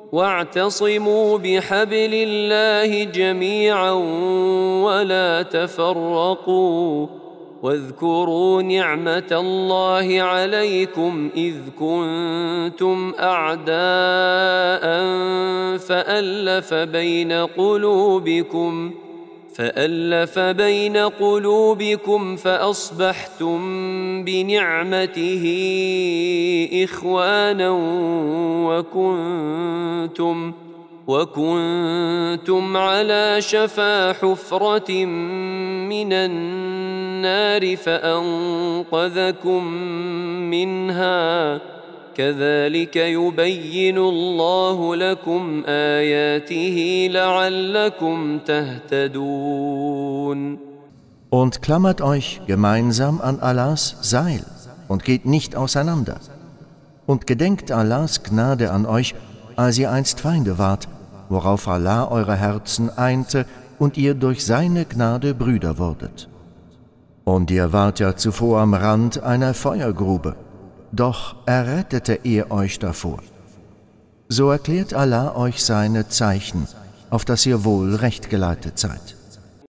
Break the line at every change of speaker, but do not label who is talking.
واعتصموا بحبل الله جميعا ولا تفرقوا واذكروا نعمة الله عليكم إذ كنتم أعداء فألف بين قلوبكم فأصبحتم بنعمته إخوانا وكنتم على شفا حفرة من النار فأنقذكم منها كذلك يبين الله لكم آياته لعلكم تهتدون.
Und klammert euch gemeinsam an Allahs Seil und geht nicht auseinander. Und gedenkt Allahs Gnade an euch, als ihr einst Feinde wart, worauf Allah eure Herzen einte und ihr durch seine Gnade Brüder wurdet. Und ihr wart ja zuvor am Rand einer Feuergrube, doch errettete er euch davor. So erklärt Allah euch seine Zeichen, auf dass ihr wohl rechtgeleitet seid.